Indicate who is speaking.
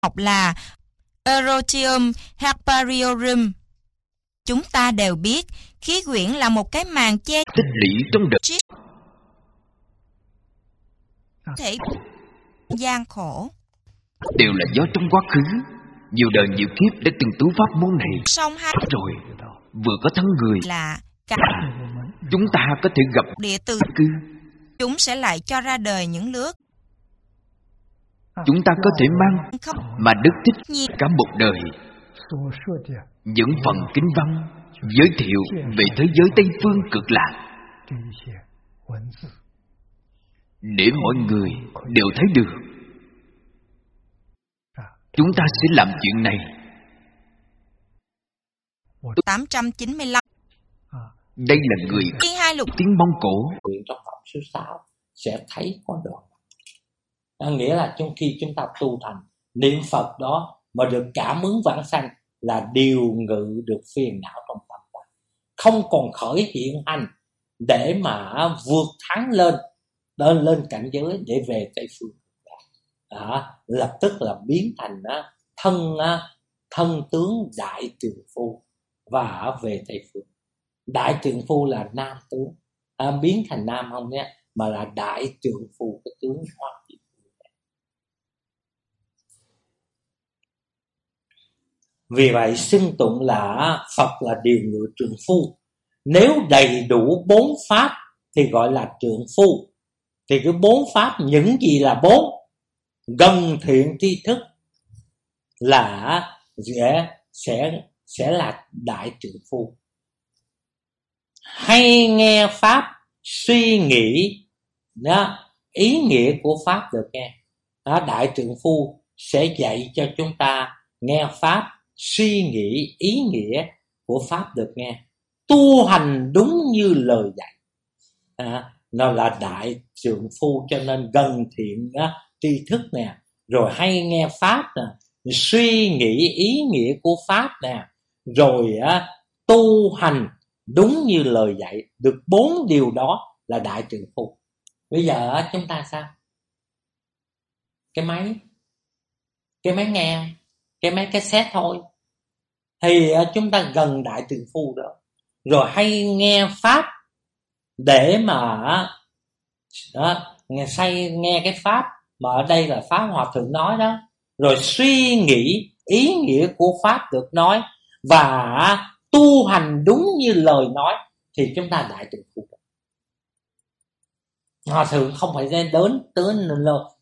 Speaker 1: học là Erotium herbariorum. Chúng ta đều biết khí quyển là một cái màng che
Speaker 2: tích lũy trong đời
Speaker 1: thể gian khổ.
Speaker 2: đều là do trong quá khứ nhiều đời nhiều kiếp đã từng tu pháp môn này,
Speaker 1: Song hai
Speaker 2: rồi vừa có thân người
Speaker 1: là cả
Speaker 2: chúng ta có thể gặp
Speaker 1: địa từ
Speaker 2: cư,
Speaker 1: chúng sẽ lại cho ra đời những lứa
Speaker 2: chúng ta có thể mang
Speaker 1: không
Speaker 2: mà Đức Thích
Speaker 1: nhiên.
Speaker 2: cả một đời những phần kinh văn giới thiệu về thế giới Tây Phương Cực Lạc để mọi người đều thấy được. Chúng ta sẽ làm chuyện này.
Speaker 1: 895.
Speaker 2: Đây là người
Speaker 1: Khi hai lục
Speaker 2: tiếng Mông Cổ.
Speaker 3: Nguyện trong phẩm số 6 sẽ thấy có đoạn. Nghĩa là trong khi chúng ta tu thành niệm Phật đó mà được cảm ứng vãng sanh là điều ngự được phiền não trong tâm ta, không còn khởi hiện hành để mà vượt thắng lên cảnh giới để về Tây Phương. Lập tức là biến thành thân tướng đại trượng phu và về Tây Phương. Đại trượng phu là nam tướng, biến thành nam không nhé, mà là đại trượng phu, cái tướng hoa trượng phu. Vì vậy xưng tụng là Phật là điều ngự trượng phu. Nếu đầy đủ 4 pháp thì gọi là trượng phu. Thì cái 4 pháp những gì là 4? Gần thiện tri thức là sẽ là đại trượng phu. Hay nghe pháp suy nghĩ đó, ý nghĩa của pháp được nghe đó, đại trượng phu sẽ dạy cho chúng ta nghe pháp, suy nghĩ ý nghĩa của pháp được nghe, tu hành đúng như lời dạy. Nó là đại trượng phu, cho nên gần thiện tri thức nè, rồi hay nghe pháp nè, suy nghĩ ý nghĩa của pháp nè, rồi tu hành đúng như lời dạy. Được 4 điều đó là đại trượng phu. Bây giờ chúng ta sao? Cái máy nghe, cái máy cassette thôi, thì chúng ta gần đại trượng phu đó. Rồi hay nghe pháp để mà nghe cái pháp mà ở đây là pháp Hòa Thượng nói đó, rồi suy nghĩ ý nghĩa của pháp được nói và tu hành đúng như lời nói, thì chúng ta đại trượng phu. Hòa Thượng không phải đến